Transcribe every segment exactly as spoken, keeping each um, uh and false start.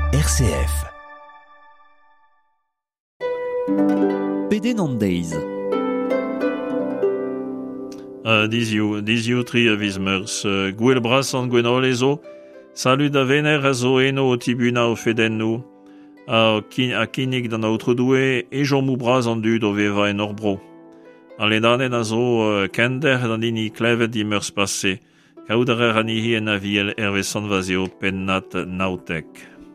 R C F. Peden Days. Uh, dizio, dizio tri a viz meurs. Uh, Gwell bras an gwenol ezo. Salut da vener a zo eno o tibuna o feden nou. A, kin, a kinig d'an aotre doue e jom mou bras an dud o veva en orbro. An ledanen a zo uh, kender d'an ini klevet di meurs passe. Kaout ar an ihi en aviel erve sanvazio pennat nautek.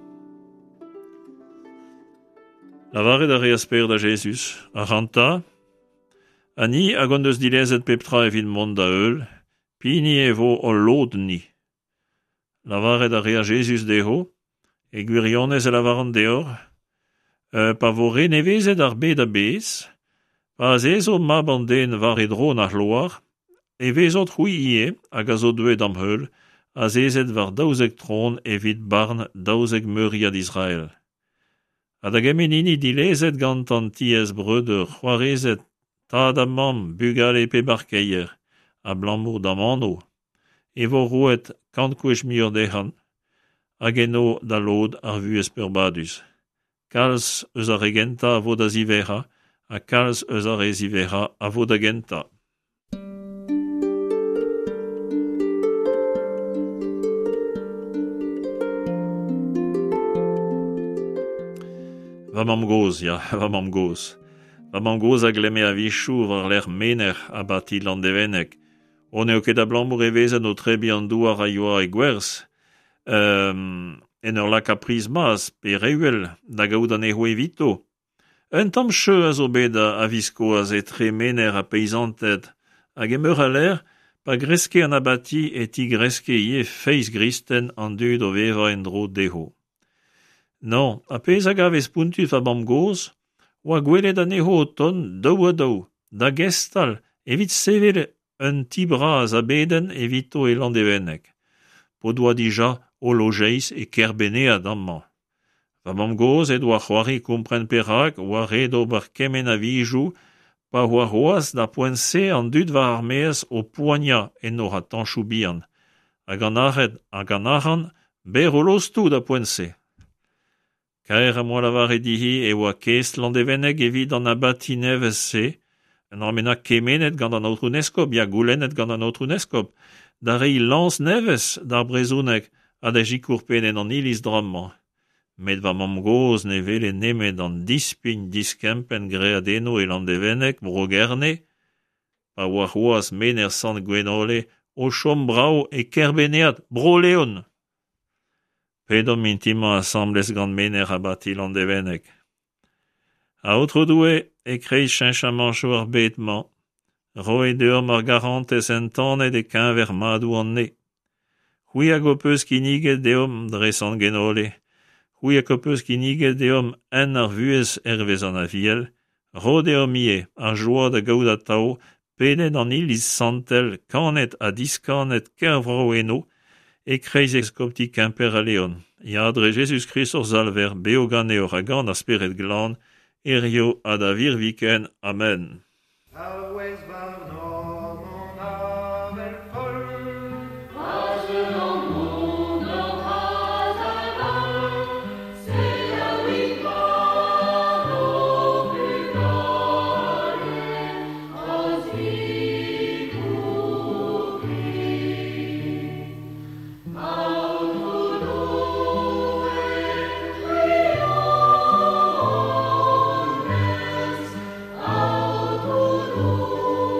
Lavaret a reasper da Jesus. A ranta. Ani a gant eus dilezet peptra evit mont da eul, pini e vo o lod ni. Lavaret a rea Jesus deho, e gwirionez e lavaran deor, euh, pa vo re nevezet ar bed a bez, pa zezo mab an den var e dro nach loar, e vezot c'hwi ie, hag a zo deuet am heul, a zezet var daouzek tron evit barn daouzek meuriad Israel. Hag a gemenini dilezet gant an tiez breuder, c'hoarezet tad a mam bugal e pe barkeier, a blammour d'amano, e vo rouet kant kwech miur dehan, hag eno da lod ar vuez purbadus. Kalz eus ar regenta a vo da zivera, a kalz eus ar e zivera a vo da genta. Va mam goz, ya, va mam goz. Va mam goz a gleme a vichou var l'er mener a bati landevenek. On eo ket a blammour e vezet no trebi an douar a yoa e gwerzh, um, en ur lak a priz mas pe reuel da gaout an e c'hwe vito. Un tamm cheu a zo bet a visko a zetre mener a peizantet, hag emeur a l'er pa greske an abati e ti greske ie feiz gristen an dud o veva en dro deho. Non, a pez a gavez puntud va mam goz, oa gwelet an eho o ton daou a daou, da gestal, evit sevel un ti braz a beden evito e landevenek. Po doa dija o lojeiz e kerbene a damman. Va mam goz e doa c'hoari kompren perak oa redo bar kemen a vijou pa oa roaz da poense an dud va armeez o poania en ora tanchou bihan. Hag an arret hag an arran ber o lostou da poense. Kaer a moa lavar edihi e oa kest landevenek evit an abati nevez se, en armena kemenet gant an aotrou neskop, ya goulenet gant an aotrou neskop, da rei lans nevez d'ar brezounek a da jikourpen en an iliz dramman. Met va mam goz ne vele nemet an dispin diskempen greadeno e landevenek brogerne, pa oa c'hoaz mener sant gwenole o chom brao e kerbeneat bro leon. Pedom mintima assemblez gant mener a bati landevenek. A outro doue e kreiz chenchamanchou ar betman, ro e deur mar garantez en tanet e kenver madou an ne. Hui a go peus kiniget deom dresan genole, hui a go peus kiniget deom en ar vuez ervez an aviel, ro deom ie ar joa da gaout a tao, penet an iliz santel kanet a diskanet kervro eno, e kreiz eskopti kemper a leon. Yadre Jesus Christ ur zalver beogan eo ragan a speret glan, erio ad a vir viken. Amen. Oh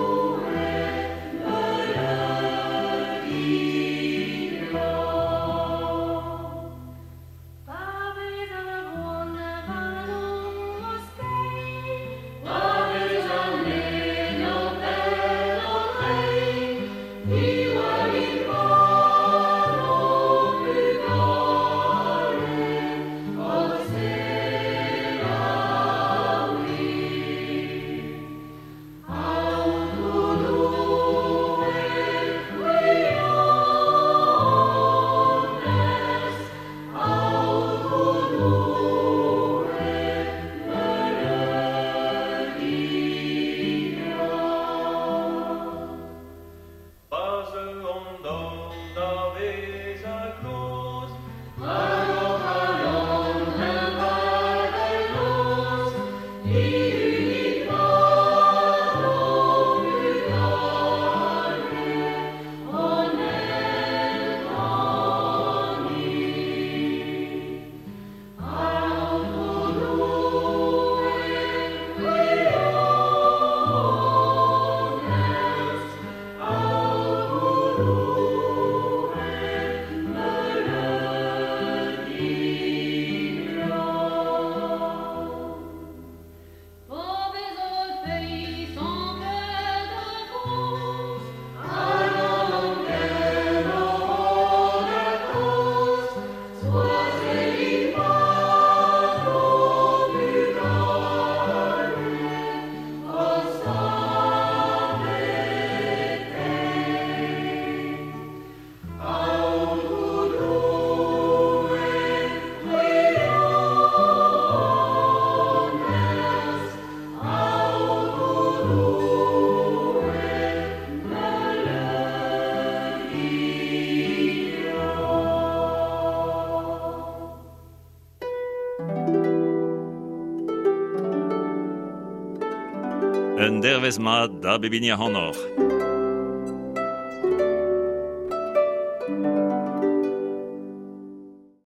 un dervez mat da bebinia honor.